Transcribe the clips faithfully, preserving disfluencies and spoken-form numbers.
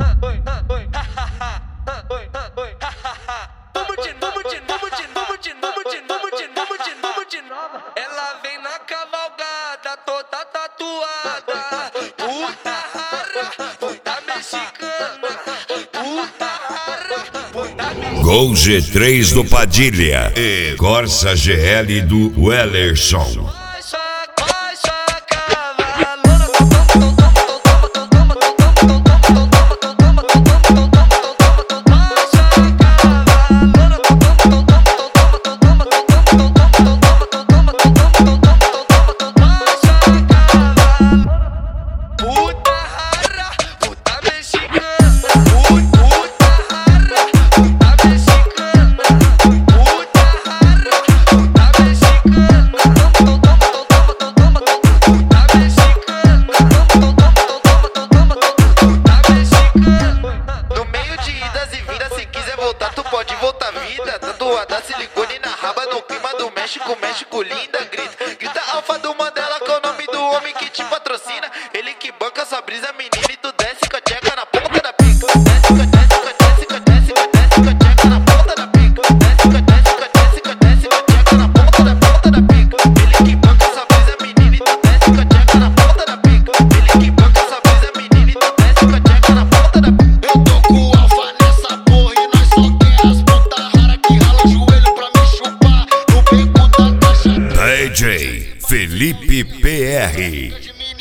Ela vem na cavalgada, toda tatuada. Puta rara, puta mexicana. Puta rara, puta mexicana. Gol G três do Padilha e Corsa G L do Wellerson. Tu pode voltar vida, tatuada silicone na raba, no clima do México, México linda, grita, grita alfa do Mandela, que é o nome do homem que te patrocina, ele que banca sua brisa, menina, e tu desce com a tcheca na ponta da pica, desce com a desce com a desce com a desce com a desce com a tcheca na ponta da pica, desce com a desce com a desce com a desce com a tcheca na ponta da ponta da pica, ele que banca sua brisa, menina, e tu desce com a tcheca na ponta da pica, ele que banca sua brisa, menina, e tu desce com a tcheca na ponta da pica. Eu tô com o alfa nessa porra e nós só D J Felipe P R.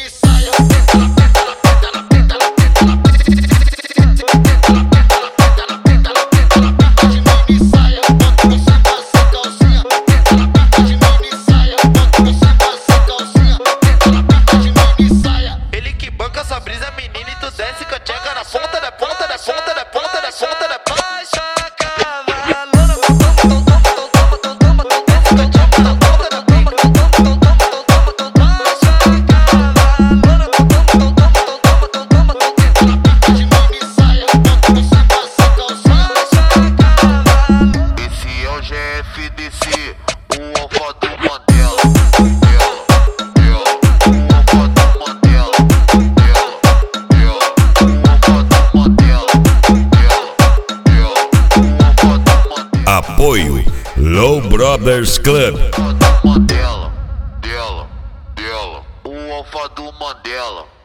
Ele que banca sua brisa, menina, e tu desce com a tcheca na ponta da ponta da ponta da ponta da ponta da ponta. F D C, o alfa do Mandela, ela, ela, o alfa do Mandela, ela, ela, o alfa do Mandela, ela, ela, o alfa do Mandela. Apoio Low Brothers Club. Mandela, dela, dela, o alfa do Mandela.